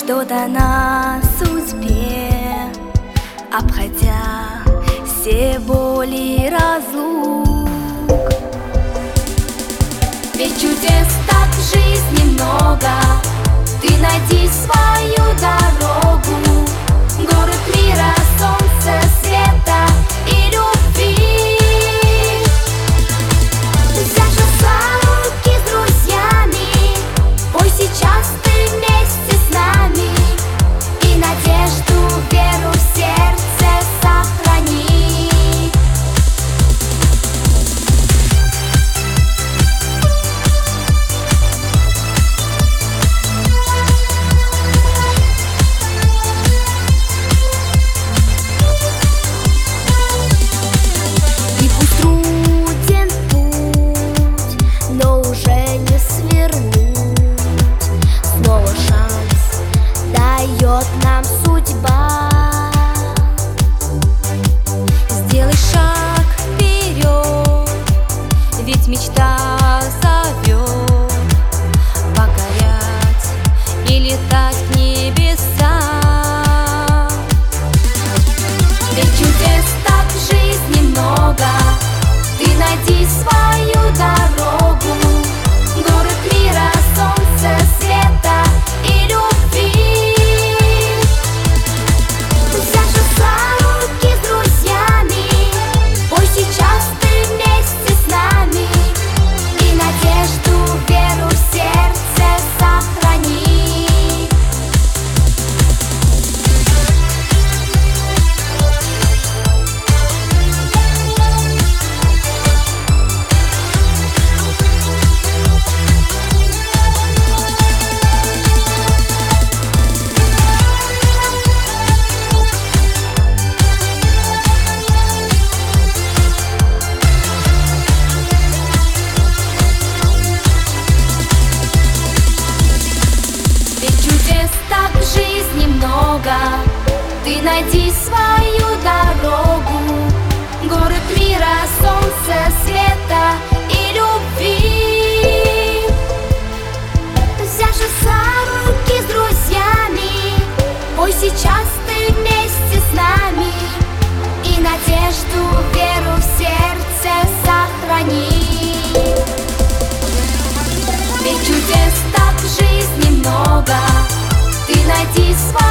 что дана судьбе, обходя все боли разлук. Ведь чудес так в жизни много, ты найди свою дорогу. Город мира, солнце, света и любви. Взявши за руки с друзьями, пой сейчас ты вместе с нами. И надежду, веру в сердце сохрани. И пусть труден путь, но уже не свернуть. Снова шанс дает нам судьба. Сделай шаг вперед, ведь мечта зовет. Покорять и летать в небеса. Ведь чудес так в жизни много, ты найди свою дорогу. Город мира, солнце, света и любви. Взявши за руки с друзьями, пой сейчас ты вместе с нами. И надежду, веру в сердце сохрани. Ведь чудес так в жизни много, ты найди свою дорогу. Город мира, солнце, света и любви. Взявши за руки с друзьями, пой сейчас ты вместе с нами. И надежду, веру в сердце сохрани. Ведь чудес так в жизни много, ты найди свою